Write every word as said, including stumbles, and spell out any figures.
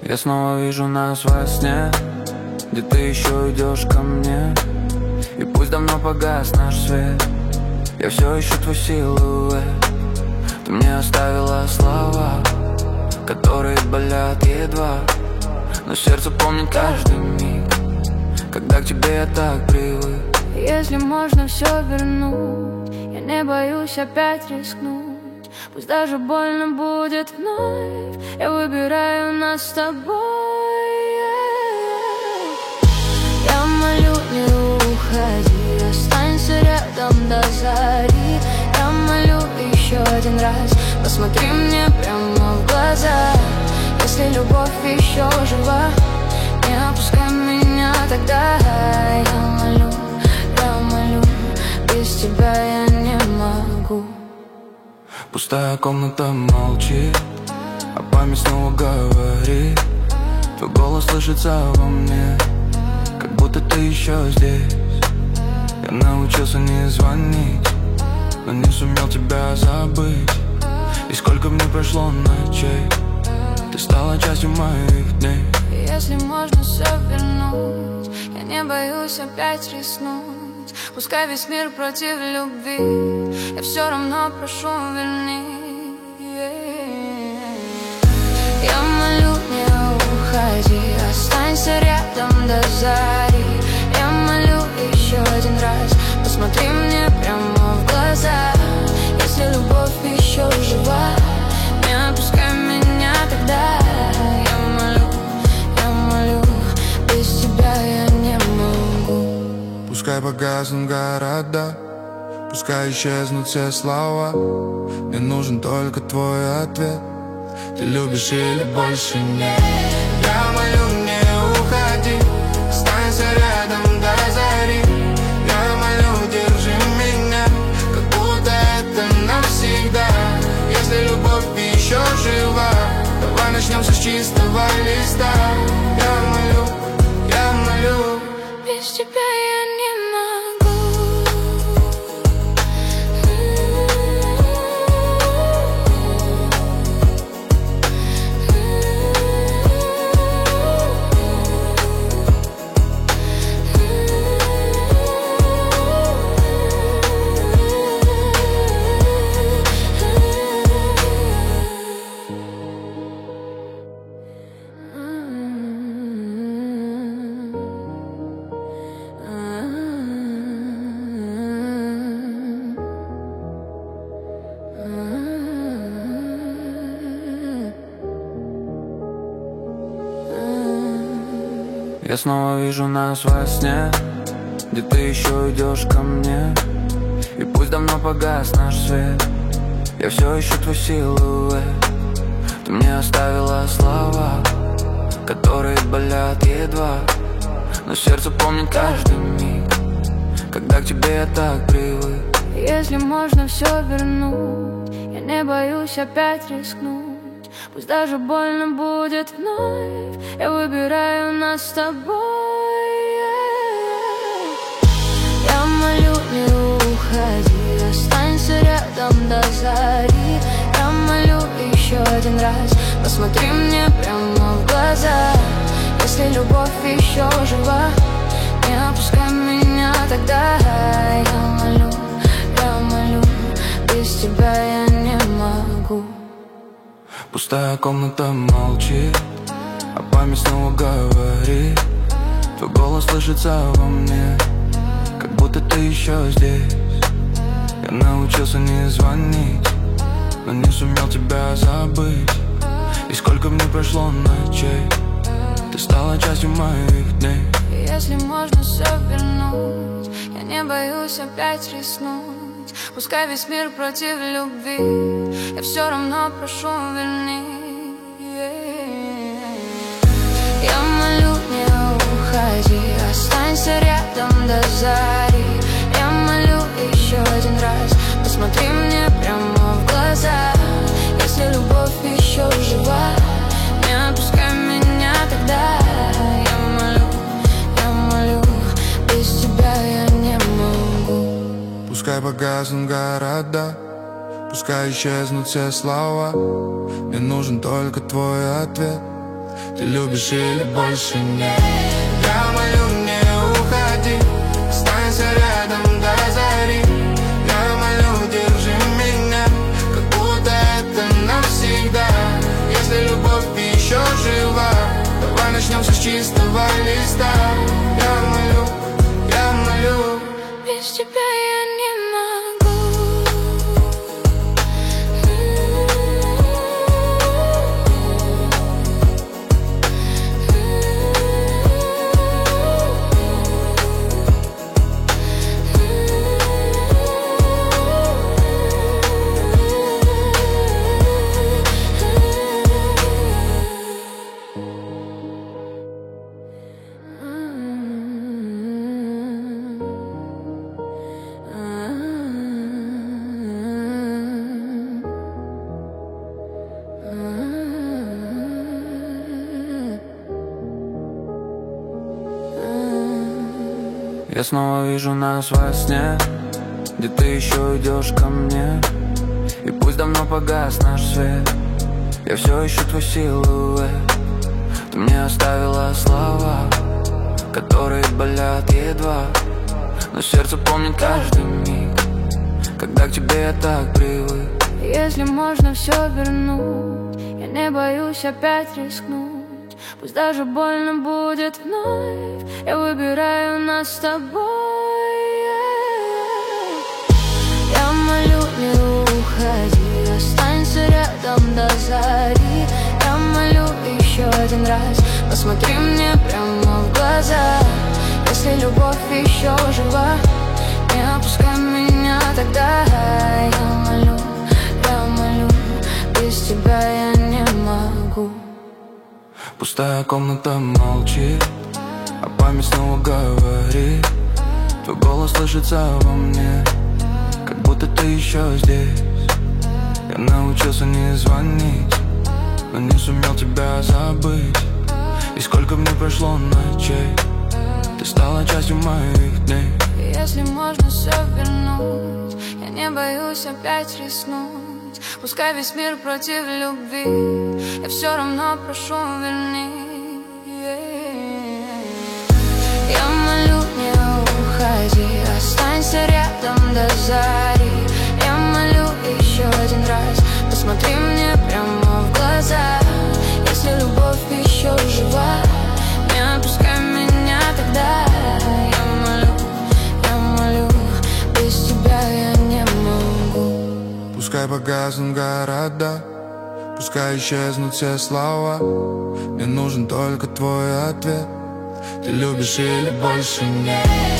Я снова вижу нас во сне, где ты еще идешь ко мне. И пусть давно погас наш свет, я все ищу твой силуэт. Ты мне оставила слова, которые болят едва, но сердце помнит каждый миг, когда к тебе я так привык. Если можно все вернуть, я не боюсь опять рискнуть. Пусть даже больно будет вновь, я выбираю нас с тобой. Я молю, не уходи, останься рядом до зари. Я молю еще один раз, посмотри мне прямо в глаза. Если любовь еще жива, не опускай меня тогда. Я молю, я молю, без тебя я не могу. Пустая комната молчит, а память снова говорит. Твой голос слышится во мне, как будто ты еще здесь. Я научился не звонить, но не сумел тебя забыть. И сколько мне прошло ночей, ты стала частью моих дней. Если можно все вернуть, я не боюсь опять рискнуть. Пускай весь мир против любви, я все равно прошу, верни. Я молю, не уходи, останься рядом до зари. Я молю еще один раз, посмотри мне прямо в глаза. Если любовь еще жива, не опускай меня тогда. Я молю, я молю, без тебя я не могу. Пускай погаснут города, пускай исчезнут все слова. Мне нужен только твой ответ. Ты любишь или больше нет? Я молю, не уходи, останься рядом до зари. Я молю, держи меня, как будто это навсегда. Если любовь еще жива, давай начнем с чистого листа. Я молю, я молю, без тебя я не могу. Я снова вижу нас во сне, где ты еще идешь ко мне. И пусть давно погас наш свет, я все ищу твой силуэт. Ты мне оставила слова, которые болят едва, но сердце помнит каждый миг, когда к тебе я так привык. Если можно все вернуть, я не боюсь опять рискнуть. Пусть даже больно будет вновь, я выбираю нас с тобой. Я молю, не уходи, останься рядом до зари. Я молю еще один раз, посмотри мне прямо в глаза. Если любовь еще жива, не опускай меня тогда. Я молю, я молю, без тебя я не могу. Пустая комната молчит, а память снова говорит. Твой голос слышится во мне, как будто ты еще здесь. Я научился не звонить, но не сумел тебя забыть. И сколько мне прошло ночей, ты стала частью моих дней. Если можно все вернуть, я не боюсь опять рискнуть. Пускай весь мир против любви, я все равно прошу, верни. Я молю, не уходи, останься рядом до зари. Я молю еще один раз, посмотри мне прямо в глаза. Если любовь еще жива, не опускай меня тогда. Я молю, я молю, без тебя я не могу. пускай погаснут города, пускай исчезнут все слова. Мне нужен только твой ответ. Ты любишь или больше нет? Я молю, не уходи, останься рядом до зари. Я молю, держи меня, как будто это навсегда. Если любовь еще жива, давай начнем все с чистого листа. Я молю, я молю, без тебя я не могу. Я снова вижу нас во сне, где ты еще идешь ко мне. И пусть давно погас наш свет, я все ищу твой силуэт. Ты мне оставила слова, которые болят едва, но сердце помнит каждый миг, когда к тебе я так привык. Если можно все вернуть, я не боюсь опять рискнуть. Пусть даже больно будет вновь, я выбираю нас с тобой. Я молю, не уходи, останься рядом до зари. Я молю еще один раз, посмотри мне прямо в глаза. Если любовь еще жива, не опускай меня тогда. Я молю, я молю, без тебя я не могу. Пустая комната молчит, а память снова говорит. Твой голос слышится во мне, как будто ты еще здесь. Я научился не звонить, но не сумел тебя забыть. И сколько мне прошло ночей, ты стала частью моих дней. Если можно все вернуть, я не боюсь опять рискнуть. Пускай весь мир против любви, я все равно прошу, верни. Я молю, не уходи, останься рядом до зари. Я молю еще один раз, посмотри мне прямо в глаза. Если любовь еще жива, не отпускай меня тогда. Я молю, я молю, без тебя я не могу. пускай погаснут города, пускай исчезнут все слова. Мне нужен только твой ответ. Ты любишь или больше нет?